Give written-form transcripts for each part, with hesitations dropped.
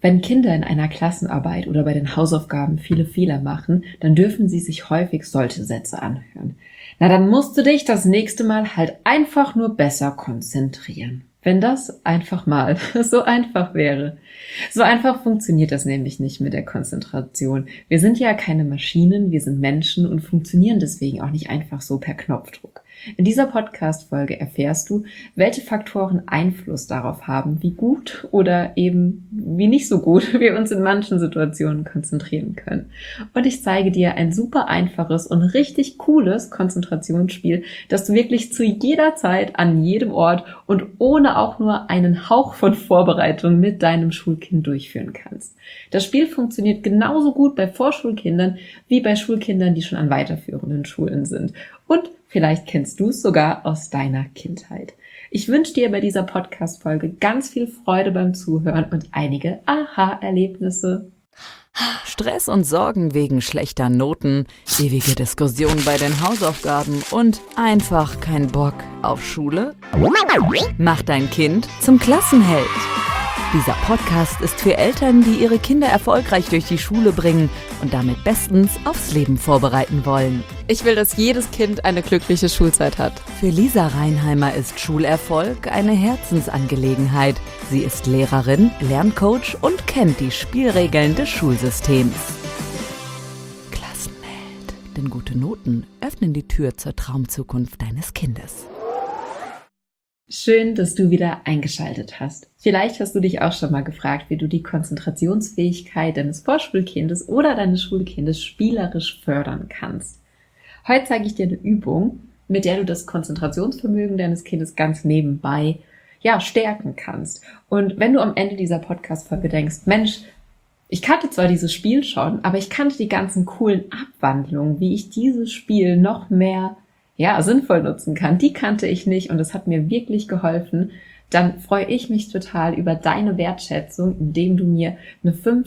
Wenn Kinder in einer Klassenarbeit oder bei den Hausaufgaben viele Fehler machen, dann dürfen sie sich häufig solche Sätze anhören. Na, dann musst du dich das nächste Mal halt einfach nur besser konzentrieren. Wenn das einfach mal so einfach wäre. So einfach funktioniert das nämlich nicht mit der Konzentration. Wir sind ja keine Maschinen, wir sind Menschen und funktionieren deswegen auch nicht einfach so per Knopfdruck. In dieser Podcast-Folge erfährst du, welche Faktoren Einfluss darauf haben, wie gut oder eben wie nicht so gut wir uns in manchen Situationen konzentrieren können. Und ich zeige dir ein super einfaches und richtig cooles Konzentrationsspiel, das du wirklich zu jeder Zeit, an jedem Ort und ohne auch nur einen Hauch von Vorbereitung mit deinem Schulkind durchführen kannst. Das Spiel funktioniert genauso gut bei Vorschulkindern wie bei Schulkindern, die schon an weiterführenden Schulen sind. Und vielleicht kennst du es sogar aus deiner Kindheit. Ich wünsche dir bei dieser Podcast-Folge ganz viel Freude beim Zuhören und einige Aha-Erlebnisse. Stress und Sorgen wegen schlechter Noten, ewige Diskussionen bei den Hausaufgaben und einfach kein Bock auf Schule? Mach dein Kind zum Klassenheld. Dieser Podcast ist für Eltern, die ihre Kinder erfolgreich durch die Schule bringen und damit bestens aufs Leben vorbereiten wollen. Ich will, dass jedes Kind eine glückliche Schulzeit hat. Für Lisa Reinheimer ist Schulerfolg eine Herzensangelegenheit. Sie ist Lehrerin, Lerncoach und kennt die Spielregeln des Schulsystems. Klassenheld, denn gute Noten öffnen die Tür zur Traumzukunft deines Kindes. Schön, dass du wieder eingeschaltet hast. Vielleicht hast du dich auch schon mal gefragt, wie du die Konzentrationsfähigkeit deines Vorschulkindes oder deines Schulkindes spielerisch fördern kannst. Heute zeige ich dir eine Übung, mit der du das Konzentrationsvermögen deines Kindes ganz nebenbei stärken kannst. Und wenn du am Ende dieser Podcast-Folge denkst, Mensch, ich kannte zwar dieses Spiel schon, aber ich kannte die ganzen coolen Abwandlungen, wie ich dieses Spiel noch mehr sinnvoll nutzen kann, die kannte ich nicht und es hat mir wirklich geholfen, dann freue ich mich total über deine Wertschätzung, indem du mir eine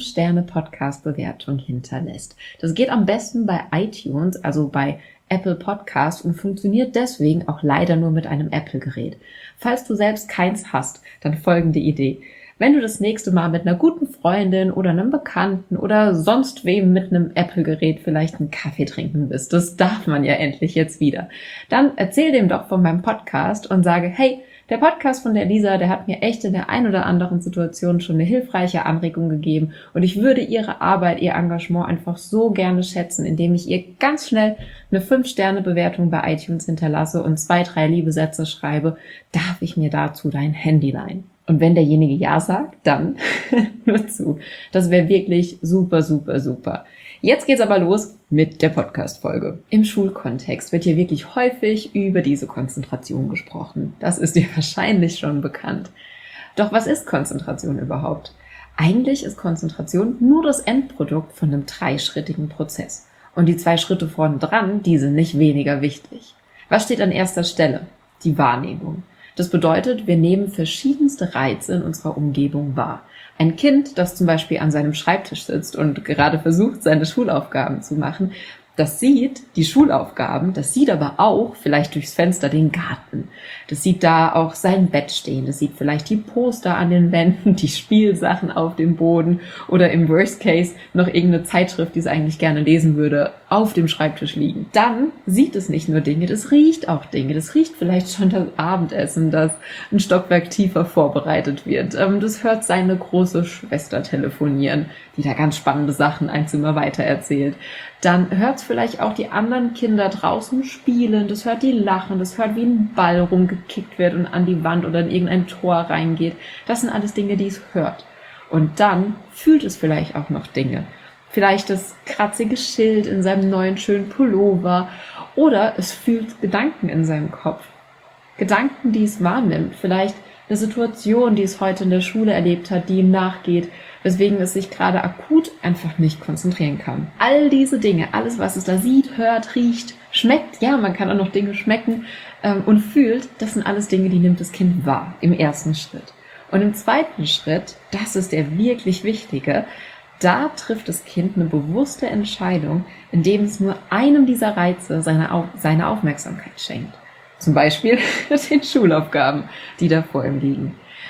5-Sterne-Podcast-Bewertung hinterlässt. Das geht am besten bei iTunes, also bei Apple Podcast und funktioniert deswegen auch leider nur mit einem Apple-Gerät. Falls du selbst keins hast, dann folgende Idee. Wenn du das nächste Mal mit einer guten Freundin oder einem Bekannten oder sonst wem mit einem Apple-Gerät vielleicht einen Kaffee trinken bist, das darf man ja endlich jetzt wieder, dann erzähl dem doch von meinem Podcast und sage, hey, der Podcast von der Lisa, der hat mir echt in der ein oder anderen Situation schon eine hilfreiche Anregung gegeben und ich würde ihre Arbeit, ihr Engagement einfach so gerne schätzen, indem ich ihr ganz schnell eine 5-Sterne-Bewertung bei iTunes hinterlasse und 2, 3 liebe Sätze schreibe, darf ich mir dazu dein Handy leihen? Und wenn derjenige Ja sagt, dann nur zu. Das wäre wirklich super, super, super. Jetzt geht's aber los mit der Podcast-Folge. Im Schulkontext wird hier wirklich häufig über diese Konzentration gesprochen. Das ist dir wahrscheinlich schon bekannt. Doch was ist Konzentration überhaupt? Eigentlich ist Konzentration nur das Endprodukt von einem 3-schrittigen Prozess. Und die 2 Schritte vorne dran, die sind nicht weniger wichtig. Was steht an erster Stelle? Die Wahrnehmung. Das bedeutet, wir nehmen verschiedenste Reize in unserer Umgebung wahr. Ein Kind, das zum Beispiel an seinem Schreibtisch sitzt und gerade versucht, seine Schulaufgaben zu machen, das sieht die Schulaufgaben, das sieht aber auch vielleicht durchs Fenster den Garten. Das sieht da auch sein Bett stehen, das sieht vielleicht die Poster an den Wänden, die Spielsachen auf dem Boden oder im Worst Case noch irgendeine Zeitschrift, die es eigentlich gerne lesen würde, auf dem Schreibtisch liegen. Dann sieht es nicht nur Dinge, das riecht auch Dinge. Das riecht vielleicht schon das Abendessen, das ein Stockwerk tiefer vorbereitet wird. Das hört seine große Schwester telefonieren, die da ganz spannende Sachen ein Zimmer weiter erzählt. Dann hört es vielleicht auch die anderen Kinder draußen spielen, das hört die lachen, das hört, wie ein Ball rumgekickt wird und an die Wand oder in irgendein Tor reingeht. Das sind alles Dinge, die es hört. Und dann fühlt es vielleicht auch noch Dinge. Vielleicht das kratzige Schild in seinem neuen schönen Pullover oder es fühlt Gedanken in seinem Kopf. Gedanken, die es wahrnimmt, vielleicht eine Situation, die es heute in der Schule erlebt hat, die ihm nachgeht, weswegen es sich gerade akut einfach nicht konzentrieren kann. All diese Dinge, alles, was es da sieht, hört, riecht, schmeckt, ja, man kann auch noch Dinge schmecken und fühlt, das sind alles Dinge, die nimmt das Kind wahr im ersten Schritt. Und im zweiten Schritt, das ist der wirklich wichtige, da trifft das Kind eine bewusste Entscheidung, indem es nur einem dieser Reize seine Aufmerksamkeit schenkt. Zum Beispiel den Schulaufgaben, die da vor ihm liegen.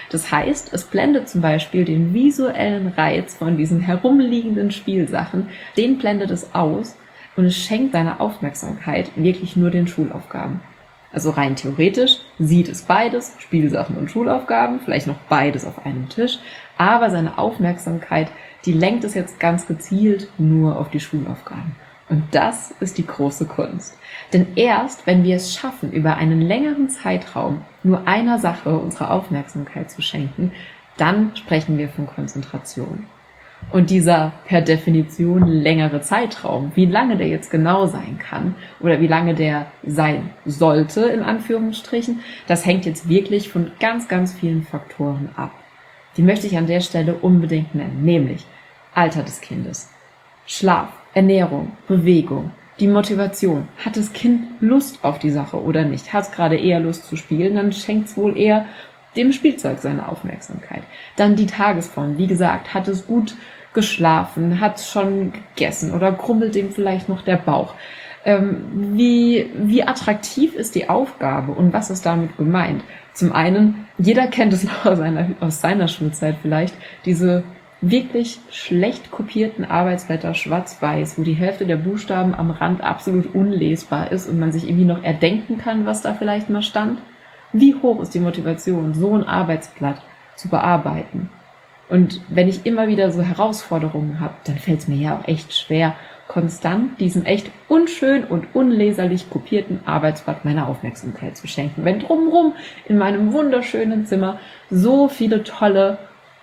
Das heißt, es blendet zum Beispiel den visuellen Reiz von diesen herumliegenden Spielsachen, den blendet es aus und es schenkt seine Aufmerksamkeit wirklich nur den Schulaufgaben. Also rein theoretisch sieht es beides, Spielsachen und Schulaufgaben, vielleicht noch beides auf einem Tisch, aber seine Aufmerksamkeit, die lenkt es jetzt ganz gezielt nur auf die Schulaufgaben. Und das ist die große Kunst. Denn erst, wenn wir es schaffen, über einen längeren Zeitraum nur einer Sache unsere Aufmerksamkeit zu schenken, dann sprechen wir von Konzentration. Und dieser per Definition längere Zeitraum, wie lange der jetzt genau sein kann oder wie lange der sein sollte, in Anführungsstrichen, das hängt jetzt wirklich von ganz, ganz vielen Faktoren ab. Die möchte ich an der Stelle unbedingt nennen, nämlich Alter des Kindes, Schlaf, Ernährung, Bewegung, die Motivation. Hat das Kind Lust auf die Sache oder nicht? Hat es gerade eher Lust zu spielen, dann schenkt es wohl eher dem Spielzeug seine Aufmerksamkeit. Dann die Tagesform. Wie gesagt, hat es gut geschlafen, hat es schon gegessen oder krummelt dem vielleicht noch der Bauch? Wie attraktiv ist die Aufgabe und was ist damit gemeint? Zum einen, jeder kennt es noch aus seiner Schulzeit vielleicht, diese wirklich schlecht kopierten Arbeitsblätter schwarz-weiß, wo die Hälfte der Buchstaben am Rand absolut unlesbar ist und man sich irgendwie noch erdenken kann, was da vielleicht mal stand. Wie hoch ist die Motivation, so ein Arbeitsblatt zu bearbeiten? Und wenn ich immer wieder so Herausforderungen habe, dann fällt es mir ja auch echt schwer, konstant diesem echt unschön und unleserlich kopierten Arbeitsblatt meine Aufmerksamkeit zu schenken. Wenn drumherum in meinem wunderschönen Zimmer so viele tolle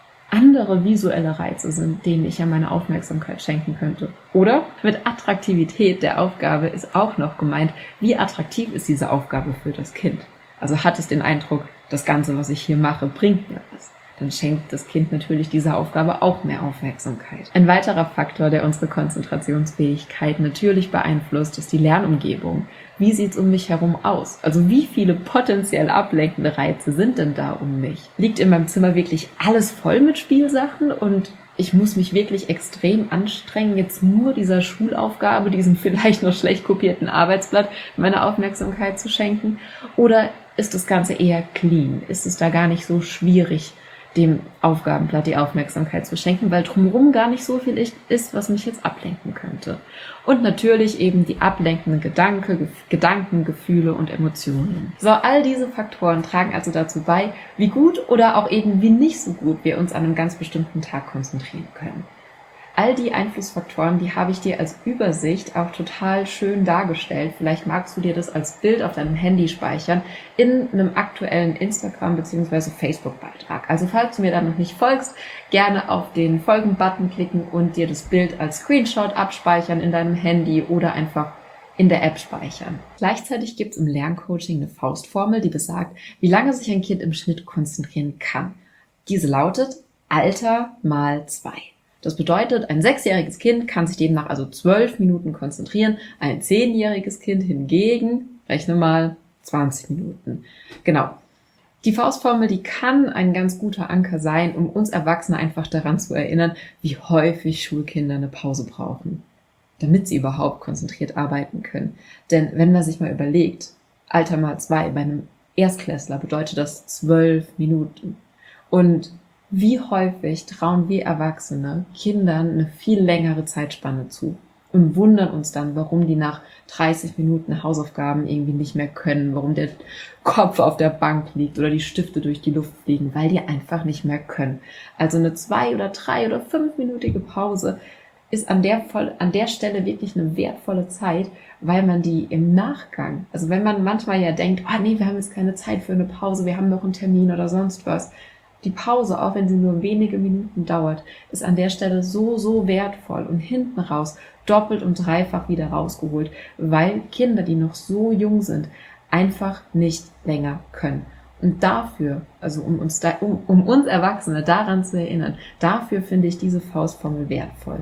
andere visuelle Reize sind, denen ich ja meine Aufmerksamkeit schenken könnte. Oder mit Attraktivität der Aufgabe ist auch noch gemeint, wie attraktiv ist diese Aufgabe für das Kind? Also hat es den Eindruck, das Ganze, was ich hier mache, bringt mir was? Dann schenkt das Kind natürlich dieser Aufgabe auch mehr Aufmerksamkeit. Ein weiterer Faktor, der unsere Konzentrationsfähigkeit natürlich beeinflusst, ist die Lernumgebung. Wie sieht's um mich herum aus? Also wie viele potenziell ablenkende Reize sind denn da um mich? Liegt in meinem Zimmer wirklich alles voll mit Spielsachen und ich muss mich wirklich extrem anstrengen, jetzt nur dieser Schulaufgabe, diesem vielleicht noch schlecht kopierten Arbeitsblatt meine Aufmerksamkeit zu schenken? Oder ist das Ganze eher clean? Ist es da gar nicht so schwierig, dem Aufgabenblatt die Aufmerksamkeit zu schenken, weil drumherum gar nicht so viel ist, was mich jetzt ablenken könnte. Und natürlich eben die ablenkenden Gedanken, Gefühle und Emotionen. So, all diese Faktoren tragen also dazu bei, wie gut oder auch eben wie nicht so gut wir uns an einem ganz bestimmten Tag konzentrieren können. All die Einflussfaktoren, die habe ich dir als Übersicht auch total schön dargestellt. Vielleicht magst du dir das als Bild auf deinem Handy speichern in einem aktuellen Instagram- bzw. Facebook-Beitrag. Also falls du mir da noch nicht folgst, gerne auf den Folgen-Button klicken und dir das Bild als Screenshot abspeichern in deinem Handy oder einfach in der App speichern. Gleichzeitig gibt es im Lerncoaching eine Faustformel, die besagt, wie lange sich ein Kind im Schnitt konzentrieren kann. Diese lautet Alter mal 2. Das bedeutet, ein 6-jähriges Kind kann sich demnach also 12 Minuten konzentrieren, ein 10-jähriges Kind hingegen, rechne mal, 20 Minuten. Genau. Die Faustformel, die kann ein ganz guter Anker sein, um uns Erwachsene einfach daran zu erinnern, wie häufig Schulkinder eine Pause brauchen, damit sie überhaupt konzentriert arbeiten können. Denn wenn man sich mal überlegt, Alter mal 2 bei einem Erstklässler bedeutet das 12 Minuten. Und wie häufig trauen wir Erwachsene Kindern eine viel längere Zeitspanne zu und wundern uns dann, warum die nach 30 Minuten Hausaufgaben irgendwie nicht mehr können, warum der Kopf auf der Bank liegt oder die Stifte durch die Luft fliegen, weil die einfach nicht mehr können. Also eine 2 oder 3 oder 5-minütige Pause ist an der Stelle wirklich eine wertvolle Zeit, weil man die im Nachgang, also wenn man manchmal ja denkt, nee, wir haben jetzt keine Zeit für eine Pause, wir haben noch einen Termin oder sonst was, die Pause, auch wenn sie nur wenige Minuten dauert, ist an der Stelle so wertvoll und hinten raus doppelt und dreifach wieder rausgeholt, weil Kinder, die noch so jung sind, einfach nicht länger können. Und dafür, also um uns Erwachsene daran zu erinnern, dafür finde ich diese Faustformel wertvoll.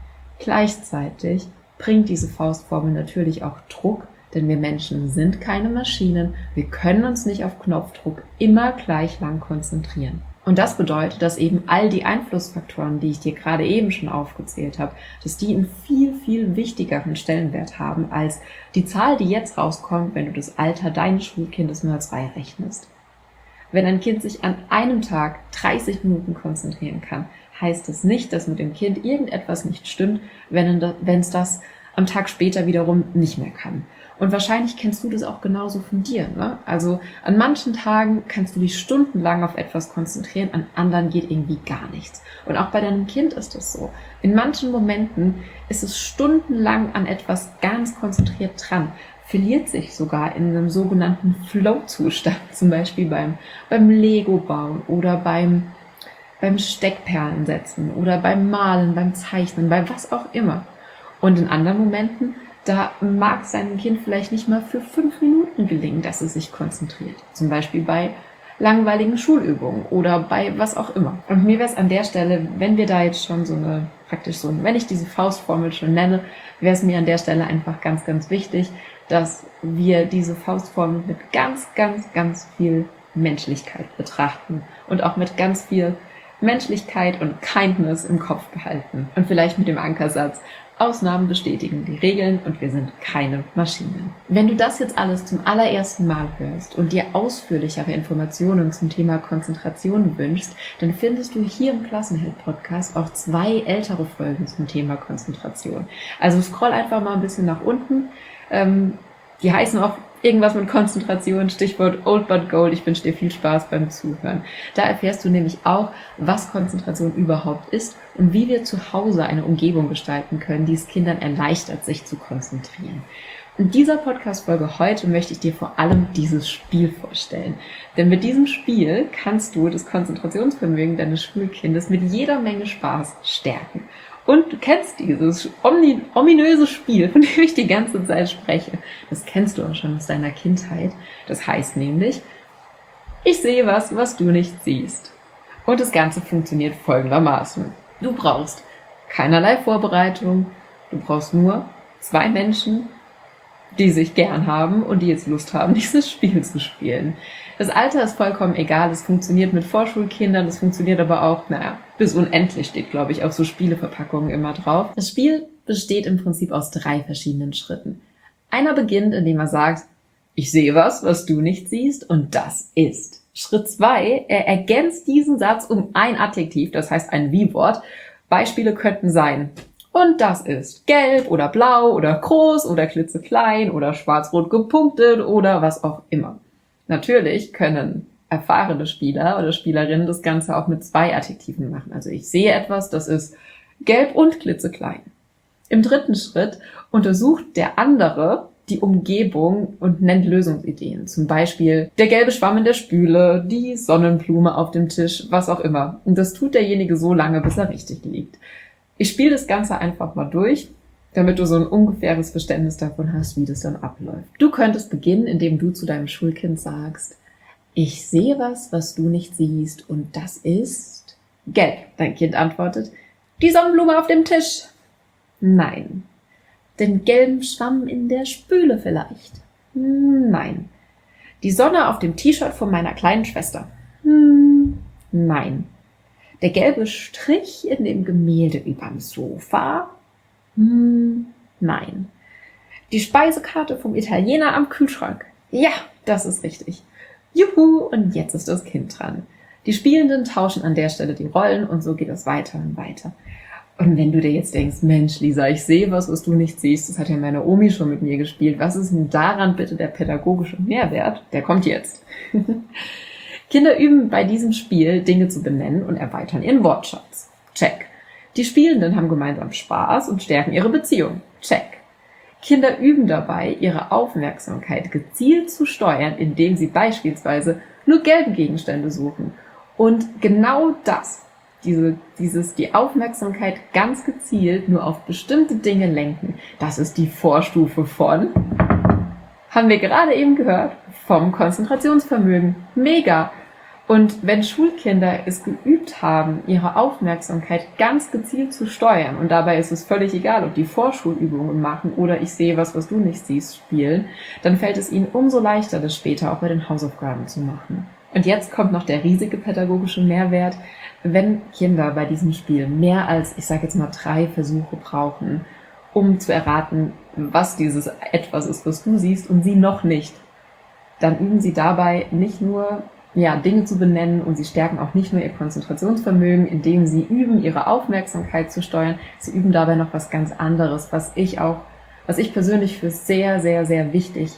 Gleichzeitig bringt diese Faustformel natürlich auch Druck, denn wir Menschen sind keine Maschinen, wir können uns nicht auf Knopfdruck immer gleich lang konzentrieren. Und das bedeutet, dass eben all die Einflussfaktoren, die ich dir gerade eben schon aufgezählt habe, dass die einen viel wichtigeren Stellenwert haben als die Zahl, die jetzt rauskommt, wenn du das Alter deines Schulkindes mal 2 rechnest. Wenn ein Kind sich an einem Tag 30 Minuten konzentrieren kann, heißt es nicht, dass mit dem Kind irgendetwas nicht stimmt, wenn es das am Tag später wiederum nicht mehr kann. Und wahrscheinlich kennst du das auch genauso von dir, ne? Also an manchen Tagen kannst du dich stundenlang auf etwas konzentrieren, an anderen geht irgendwie gar nichts. Und auch bei deinem Kind ist das so. In manchen Momenten ist es stundenlang an etwas ganz konzentriert dran, verliert sich sogar in einem sogenannten Flow-Zustand, zum Beispiel beim Lego-Bauen oder beim Steckperlen setzen oder beim Malen, beim Zeichnen, bei was auch immer. Und in anderen Momenten, da mag es seinem Kind vielleicht nicht mal für 5 Minuten gelingen, dass es sich konzentriert. Zum Beispiel bei langweiligen Schulübungen oder bei was auch immer. Und mir wäre es an der Stelle, wenn wir da jetzt schon wenn ich diese Faustformel schon nenne, wäre es mir an der Stelle einfach ganz, ganz wichtig, dass wir diese Faustformel mit ganz, ganz, ganz viel Menschlichkeit betrachten und auch mit ganz viel Menschlichkeit und Kindness im Kopf behalten. Und vielleicht mit dem Ankersatz: Ausnahmen bestätigen die Regeln und wir sind keine Maschinen. Wenn du das jetzt alles zum allerersten Mal hörst und dir ausführlichere Informationen zum Thema Konzentration wünschst, dann findest du hier im Klassenheld-Podcast auch 2 ältere Folgen zum Thema Konzentration. Also scroll einfach mal ein bisschen nach unten. Die heißen auch irgendwas mit Konzentration, Stichwort Old but Gold. Ich wünsche dir viel Spaß beim Zuhören. Da erfährst du nämlich auch, was Konzentration überhaupt ist und wie wir zu Hause eine Umgebung gestalten können, die es Kindern erleichtert, sich zu konzentrieren. In dieser Podcast-Folge heute möchte ich dir vor allem dieses Spiel vorstellen. Denn mit diesem Spiel kannst du das Konzentrationsvermögen deines Schulkindes mit jeder Menge Spaß stärken. Und du kennst dieses ominöse Spiel, von dem ich die ganze Zeit spreche. Das kennst du auch schon aus deiner Kindheit. Das heißt nämlich: Ich sehe was du nicht siehst. Und das Ganze funktioniert folgendermaßen. Du brauchst keinerlei Vorbereitung. Du brauchst nur 2 Menschen, die sich gern haben und die jetzt Lust haben, dieses Spiel zu spielen. Das Alter ist vollkommen egal. Es funktioniert mit Vorschulkindern. Es funktioniert aber auch, bis unendlich steht, glaube ich, auf so Spieleverpackungen immer drauf. Das Spiel besteht im Prinzip aus 3 verschiedenen Schritten. Einer beginnt, indem er sagt: Ich sehe was du nicht siehst, und das ist. Schritt 2, er ergänzt diesen Satz um ein Adjektiv, das heißt ein Wie-Wort. Beispiele könnten sein: Und das ist gelb oder blau oder groß oder klitzeklein oder schwarz-rot gepunktet oder was auch immer. Natürlich können erfahrene Spieler oder Spielerinnen das Ganze auch mit 2 Adjektiven machen. Also ich sehe etwas, das ist gelb und klitzeklein. Im 3. Schritt untersucht der andere die Umgebung und nennt Lösungsideen. Zum Beispiel der gelbe Schwamm in der Spüle, die Sonnenblume auf dem Tisch, was auch immer. Und das tut derjenige so lange, bis er richtig liegt. Ich spiele das Ganze einfach mal durch, damit du so ein ungefähres Verständnis davon hast, wie das dann abläuft. Du könntest beginnen, indem du zu deinem Schulkind sagst: Ich sehe was du nicht siehst, und das ist gelb. Dein Kind antwortet: Die Sonnenblume auf dem Tisch. Nein. Den gelben Schwamm in der Spüle vielleicht. Nein. Die Sonne auf dem T-Shirt von meiner kleinen Schwester. Nein. Der gelbe Strich in dem Gemälde überm Sofa. Nein. Die Speisekarte vom Italiener am Kühlschrank. Ja, das ist richtig. Juhu, und jetzt ist das Kind dran. Die Spielenden tauschen an der Stelle die Rollen und so geht es weiter und weiter. Und wenn du dir jetzt denkst: Mensch, Lisa, ich sehe was du nicht siehst, das hat ja meine Omi schon mit mir gespielt. Was ist denn daran bitte der pädagogische Mehrwert? Der kommt jetzt. Kinder üben bei diesem Spiel, Dinge zu benennen und erweitern ihren Wortschatz. Check. Die Spielenden haben gemeinsam Spaß und stärken ihre Beziehung. Check. Kinder üben dabei, ihre Aufmerksamkeit gezielt zu steuern, indem sie beispielsweise nur gelbe Gegenstände suchen. Und genau das, die Aufmerksamkeit ganz gezielt nur auf bestimmte Dinge lenken, das ist die Vorstufe von, haben wir gerade eben gehört, vom Konzentrationsvermögen. Mega! Und wenn Schulkinder es geübt haben, ihre Aufmerksamkeit ganz gezielt zu steuern, und dabei ist es völlig egal, ob die Vorschulübungen machen oder ich sehe was du nicht siehst spielen, dann fällt es ihnen umso leichter, das später auch bei den Hausaufgaben zu machen. Und jetzt kommt noch der riesige pädagogische Mehrwert. Wenn Kinder bei diesem Spiel mehr als, ich sage jetzt mal 3 Versuche brauchen, um zu erraten, was dieses etwas ist, was du siehst und sie noch nicht, dann üben sie dabei nicht nur Dinge zu benennen, und sie stärken auch nicht nur ihr Konzentrationsvermögen, indem sie üben, ihre Aufmerksamkeit zu steuern. Sie üben dabei noch was ganz anderes, was ich persönlich für sehr, sehr, sehr wichtig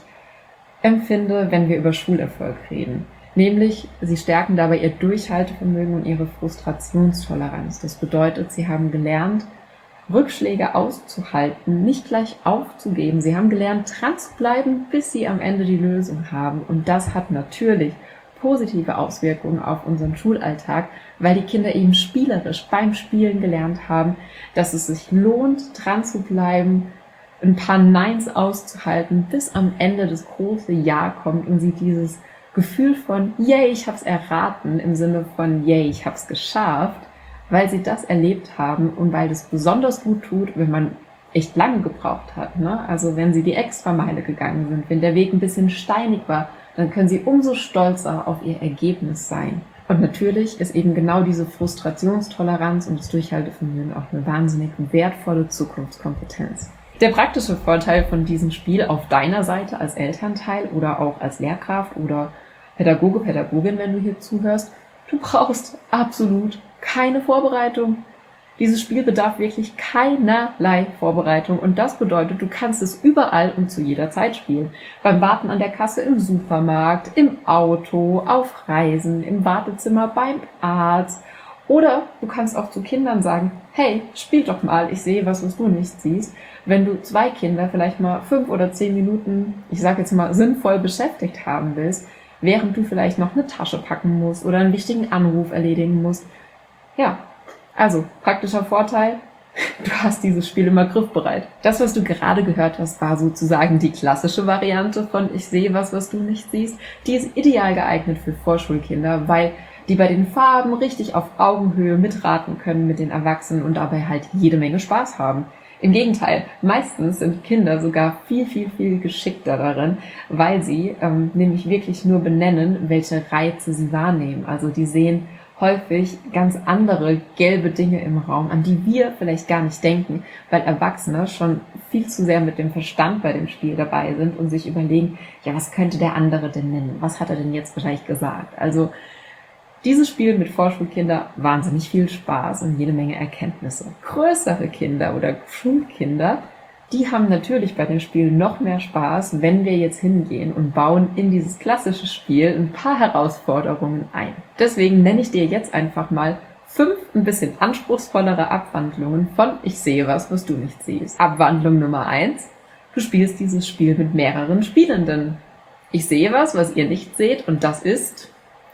empfinde, wenn wir über Schulerfolg reden. Nämlich, sie stärken dabei ihr Durchhaltevermögen und ihre Frustrationstoleranz. Das bedeutet, sie haben gelernt, Rückschläge auszuhalten, nicht gleich aufzugeben. Sie haben gelernt, dran zu bleiben, bis sie am Ende die Lösung haben. Und das hat natürlich positive Auswirkungen auf unseren Schulalltag, weil die Kinder eben spielerisch beim Spielen gelernt haben, dass es sich lohnt, dran zu bleiben, ein paar Neins auszuhalten, bis am Ende das große Ja kommt und sie dieses Gefühl von yay, ich hab's erraten, im Sinne von yay, ich hab's geschafft, weil sie das erlebt haben und weil das besonders gut tut, wenn man echt lange gebraucht hat, ne? Also wenn sie die Extrameile gegangen sind, wenn der Weg ein bisschen steinig war, dann können sie umso stolzer auf ihr Ergebnis sein. Und natürlich ist eben genau diese Frustrationstoleranz und das Durchhaltevermögen auch eine wahnsinnig wertvolle Zukunftskompetenz. Der praktische Vorteil von diesem Spiel auf deiner Seite als Elternteil oder auch als Lehrkraft oder Pädagoge, Pädagogin, wenn du hier zuhörst, du brauchst absolut keine Vorbereitung. Dieses Spiel bedarf wirklich keinerlei Vorbereitung, und das bedeutet, du kannst es überall und zu jeder Zeit spielen. Beim Warten an der Kasse im Supermarkt, im Auto, auf Reisen, im Wartezimmer beim Arzt, oder du kannst auch zu Kindern sagen, hey, spiel doch mal, ich sehe was du nicht siehst. Wenn du 2 Kinder vielleicht mal 5 oder 10 Minuten, ich sage jetzt mal, sinnvoll beschäftigt haben willst, während du vielleicht noch eine Tasche packen musst oder einen wichtigen Anruf erledigen musst. Ja, also praktischer Vorteil, du hast dieses Spiel immer griffbereit. Das, was du gerade gehört hast, war sozusagen die klassische Variante von ich sehe was du nicht siehst. Die ist ideal geeignet für Vorschulkinder, weil die bei den Farben richtig auf Augenhöhe mitraten können mit den Erwachsenen und dabei halt jede Menge Spaß haben. Im Gegenteil, meistens sind Kinder sogar viel, viel, viel geschickter darin, weil sie nämlich wirklich nur benennen, welche Reize sie wahrnehmen. Also die sehen häufig ganz andere gelbe Dinge im Raum, an die wir vielleicht gar nicht denken, weil Erwachsene schon viel zu sehr mit dem Verstand bei dem Spiel dabei sind und sich überlegen, ja, was könnte der andere denn nennen? Was hat er denn jetzt vielleicht gesagt? Also dieses Spiel mit Vorschulkindern, wahnsinnig viel Spaß und jede Menge Erkenntnisse. Größere Kinder oder Schulkinder, die haben natürlich bei dem Spiel noch mehr Spaß, wenn wir jetzt hingehen und bauen in dieses klassische Spiel ein paar Herausforderungen ein. Deswegen nenne ich dir jetzt einfach mal 5 ein bisschen anspruchsvollere Abwandlungen von ich sehe was du nicht siehst. Abwandlung Nummer 1. Du spielst dieses Spiel mit mehreren Spielenden. Ich sehe was ihr nicht seht, und das ist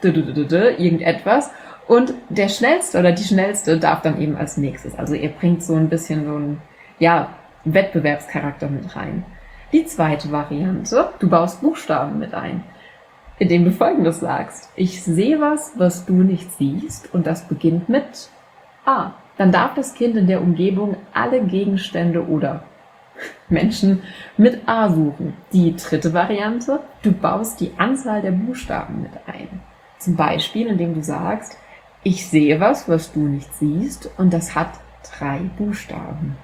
irgendetwas. Und der Schnellste oder die Schnellste darf dann eben als nächstes. Also ihr bringt so ein bisschen so einen, Wettbewerbscharakter mit rein. Die zweite Variante, du baust Buchstaben mit ein, indem du Folgendes sagst. Ich sehe was du nicht siehst, und das beginnt mit A. Dann darf das Kind in der Umgebung alle Gegenstände oder Menschen mit A suchen. Die dritte Variante, du baust die Anzahl der Buchstaben mit ein. Zum Beispiel, indem du sagst, ich sehe was du nicht siehst, und das hat 3 Buchstaben.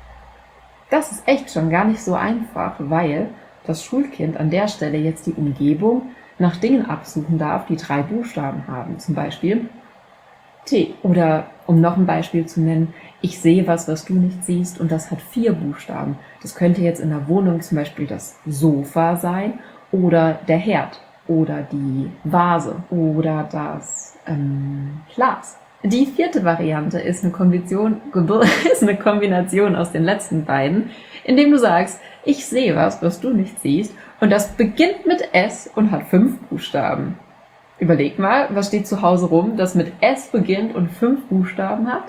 Das ist echt schon gar nicht so einfach, weil das Schulkind an der Stelle jetzt die Umgebung nach Dingen absuchen darf, die 3 Buchstaben haben. Zum Beispiel T. Oder, um noch ein Beispiel zu nennen, ich sehe was du nicht siehst, und das hat 4 Buchstaben. Das könnte jetzt in der Wohnung zum Beispiel das Sofa sein oder der Herd oder die Vase oder das Glas. Die vierte Variante ist eine Kombination aus den letzten beiden, indem du sagst, ich sehe was du nicht siehst, und das beginnt mit S und hat 5 Buchstaben. Überleg mal, was steht zu Hause rum, das mit S beginnt und 5 Buchstaben hat?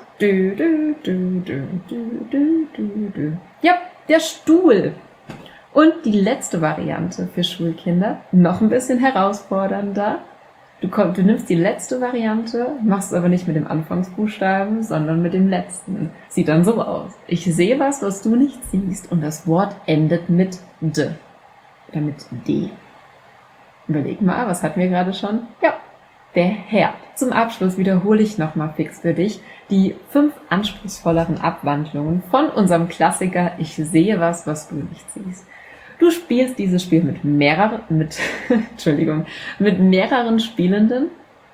Ja, der Stuhl. Und die letzte Variante für Schulkinder, noch ein bisschen herausfordernder. Du nimmst die letzte Variante, machst es aber nicht mit dem Anfangsbuchstaben, sondern mit dem letzten. Sieht dann so aus. Ich sehe was du nicht siehst, und das Wort endet mit D. Oder mit D. Überleg mal, was hatten wir gerade schon? Ja, der Herd. Zum Abschluss wiederhole ich nochmal fix für dich die 5 anspruchsvolleren Abwandlungen von unserem Klassiker Ich sehe was du nicht siehst. Du spielst dieses Spiel mit mehreren Spielenden.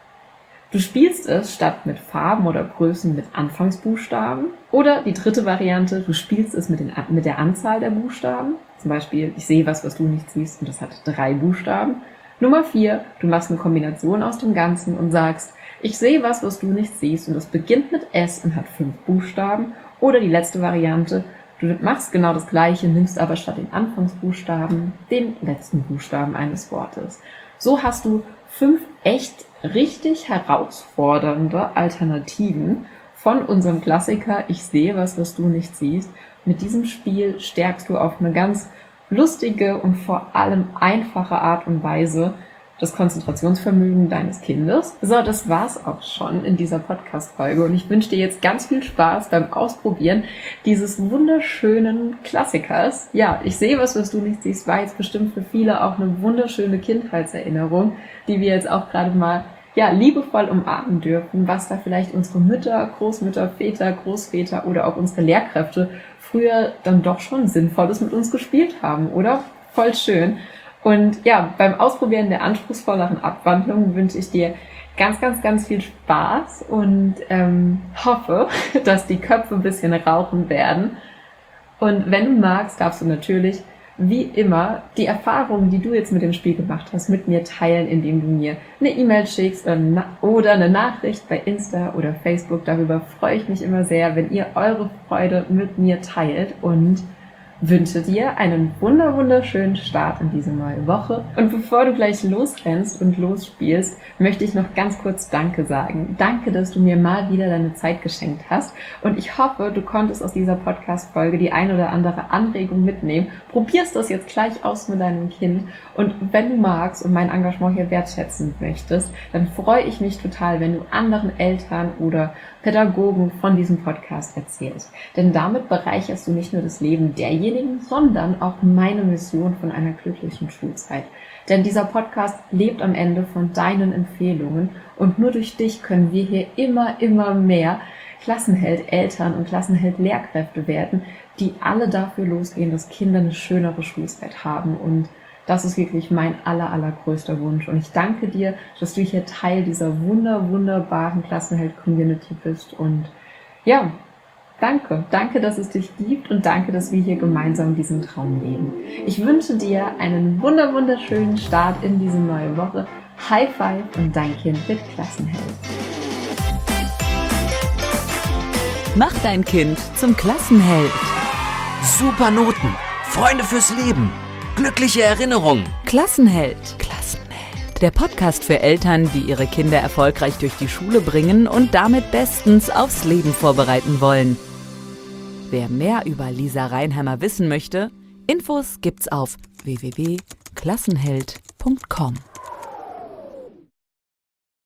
Du spielst es statt mit Farben oder Größen mit Anfangsbuchstaben. Oder die dritte Variante, du spielst es mit der Anzahl der Buchstaben. Zum Beispiel, ich sehe was du nicht siehst und das hat 3 Buchstaben. Nummer 4, du machst eine Kombination aus dem Ganzen und sagst, ich sehe was du nicht siehst und das beginnt mit S und hat 5 Buchstaben. Oder die letzte Variante, du machst genau das Gleiche, nimmst aber statt den Anfangsbuchstaben den letzten Buchstaben eines Wortes. So hast du 5 echt richtig herausfordernde Alternativen von unserem Klassiker Ich sehe was du nicht siehst. Mit diesem Spiel stärkst du auf eine ganz lustige und vor allem einfache Art und Weise das Konzentrationsvermögen deines Kindes. So, das war's auch schon in dieser Podcast-Folge und ich wünsche dir jetzt ganz viel Spaß beim Ausprobieren dieses wunderschönen Klassikers. Ja, ich sehe was du nicht siehst, war jetzt bestimmt für viele auch eine wunderschöne Kindheitserinnerung, die wir jetzt auch gerade mal liebevoll umarmen dürfen, was da vielleicht unsere Mütter, Großmütter, Väter, Großväter oder auch unsere Lehrkräfte früher dann doch schon Sinnvolles mit uns gespielt haben, oder? Voll schön. Und ja, beim Ausprobieren der anspruchsvolleren Abwandlung wünsche ich dir ganz, ganz, ganz viel Spaß und hoffe, dass die Köpfe ein bisschen rauchen werden. Und wenn du magst, darfst du natürlich, wie immer, die Erfahrungen, die du jetzt mit dem Spiel gemacht hast, mit mir teilen, indem du mir eine E-Mail schickst oder eine Nachricht bei Insta oder Facebook. Darüber freue ich mich immer sehr, wenn ihr eure Freude mit mir teilt und wünsche dir einen wunderschönen Start in diese neue Woche. Und bevor du gleich losrennst und losspielst, möchte ich noch ganz kurz Danke sagen. Danke, dass du mir mal wieder deine Zeit geschenkt hast. Und ich hoffe, du konntest aus dieser Podcast-Folge die ein oder andere Anregung mitnehmen. Probierst das jetzt gleich aus mit deinem Kind. Und wenn du magst und mein Engagement hier wertschätzen möchtest, dann freue ich mich total, wenn du anderen Eltern oder Pädagogen von diesem Podcast erzählst. Denn damit bereicherst du nicht nur das Leben derjenigen, sondern auch meine Mission von einer glücklichen Schulzeit. Denn dieser Podcast lebt am Ende von deinen Empfehlungen und nur durch dich können wir hier immer mehr Klassenheld-Eltern und Klassenheld-Lehrkräfte werden, die alle dafür losgehen, dass Kinder eine schönere Schulzeit haben. Und das ist wirklich mein allergrößter Wunsch. Und ich danke dir, dass du hier Teil dieser wunderbaren Klassenheld-Community bist. Und ja, danke. Danke, dass es dich gibt und danke, dass wir hier gemeinsam diesen Traum leben. Ich wünsche dir einen wunderschönen Start in diese neue Woche. High Five und dein Kind wird Klassenheld. Mach dein Kind zum Klassenheld. Super Noten, Freunde fürs Leben, glückliche Erinnerungen. Klassenheld. Der Podcast für Eltern, die ihre Kinder erfolgreich durch die Schule bringen und damit bestens aufs Leben vorbereiten wollen. Wer mehr über Lisa Reinheimer wissen möchte, Infos gibt's auf www.klassenheld.com.